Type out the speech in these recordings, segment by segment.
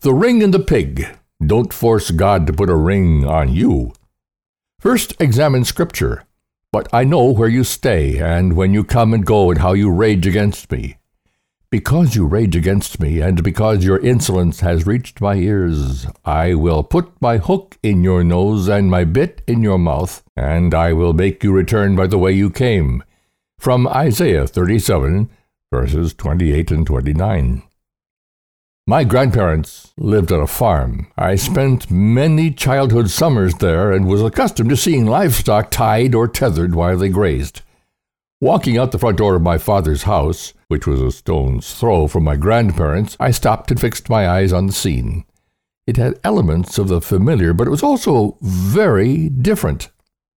The ring and the pig. Don't force God to put a ring on you. First, examine Scripture. But I know where you stay, and when you come and go, and how you rage against me. Because you rage against me, and because your insolence has reached my ears, I will put my hook in your nose and my bit in your mouth, and I will make you return by the way you came. From Isaiah 37, verses 28 and 29. My grandparents lived on a farm. I spent many childhood summers there and was accustomed to seeing livestock tied or tethered while they grazed. Walking out the front door of my father's house, which was a stone's throw from my grandparents', I stopped and fixed my eyes on the scene. It had elements of the familiar, but it was also very different.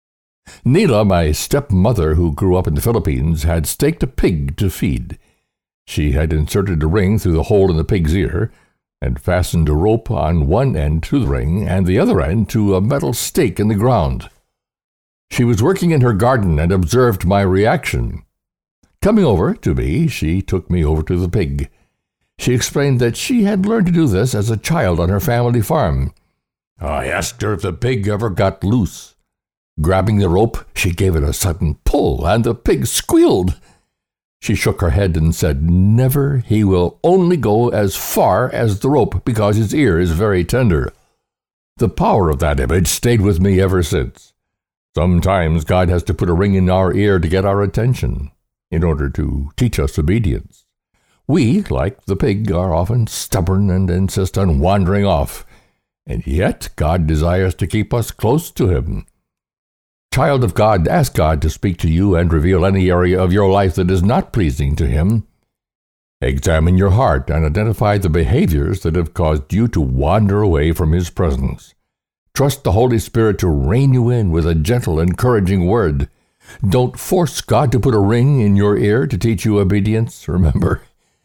Nila, my stepmother, who grew up in the Philippines, had staked a pig to feed. She had inserted a ring through the hole in the pig's ear, and fastened a rope on one end to the ring and the other end to a metal stake in the ground. She was working in her garden and observed my reaction. Coming over to me, she took me over to the pig. She explained that she had learned to do this as a child on her family farm. I asked her if the pig ever got loose. Grabbing the rope, she gave it a sudden pull, and the pig squealed. She shook her head and said, "Never, he will only go as far as the rope because his ear is very tender." The power of that image stayed with me ever since. Sometimes God has to put a ring in our ear to get our attention, in order to teach us obedience. We, like the pig, are often stubborn and insist on wandering off, and yet God desires to keep us close to Him. Child of God, ask God to speak to you and reveal any area of your life that is not pleasing to Him. Examine your heart and identify the behaviors that have caused you to wander away from His presence. Trust the Holy Spirit to rein you in with a gentle, encouraging word. Don't force God to put a ring in your ear to teach you obedience. Remember,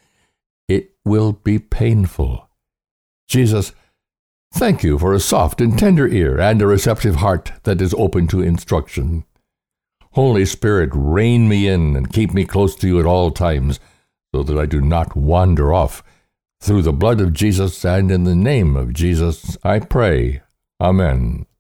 it will be painful. Jesus, thank you for a soft and tender ear and a receptive heart that is open to instruction. Holy Spirit, rein me in and keep me close to you at all times, so that I do not wander off. Through the blood of Jesus and in the name of Jesus, I pray. Amen.